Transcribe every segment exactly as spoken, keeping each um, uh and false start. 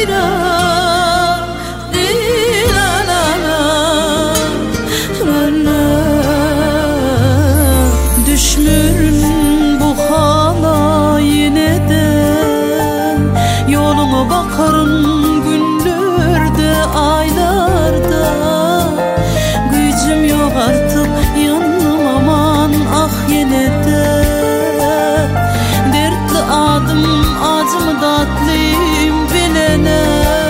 Düşmürüm bu hala yine de, yoluma bakarım günlerde, aylarda. Gücüm yok artık yanım aman ah yine de. Dertli adım acımı tatlıyım bilene.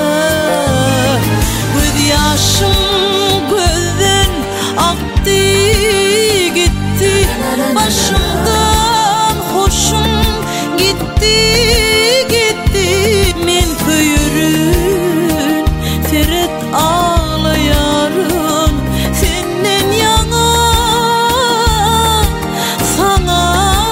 Göz yaşım gözden aktı gitti, başımdan hoşum gitti gitti. Men köyürün Ferhat ağlayarın senden yana sana.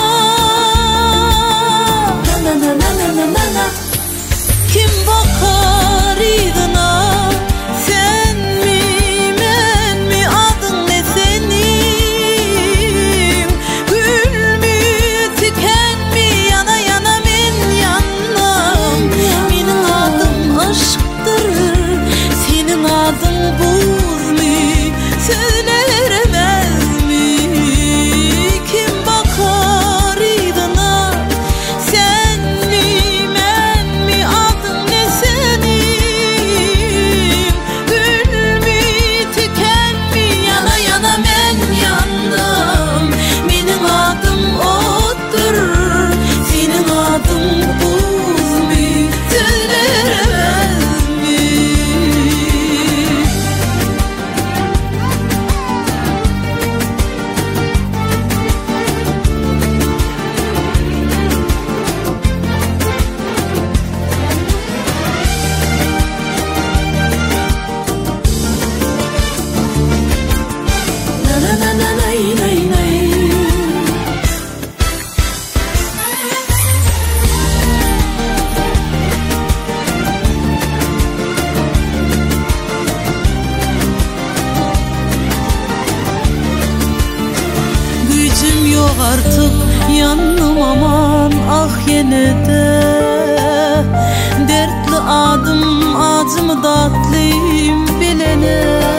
Na na na na na na na. Kim bakar idina, sen mi men mi, adın ne senin? Gül mü tiken mi, yana yana men yanam. Benim adım aşktır, senin adın buz mu, söyleremez mi? Kim bakar idina, sen mi men mi, adın ne senin? Gül mü tiken mi, yana yana men yanam. Benim adım ottur, senin adın buz mu, söyleremez mi? Na na na na nay nay nay. Gücüm yok artık yanım aman ah yine de. Dertli adım acımı tatlıyım bilene.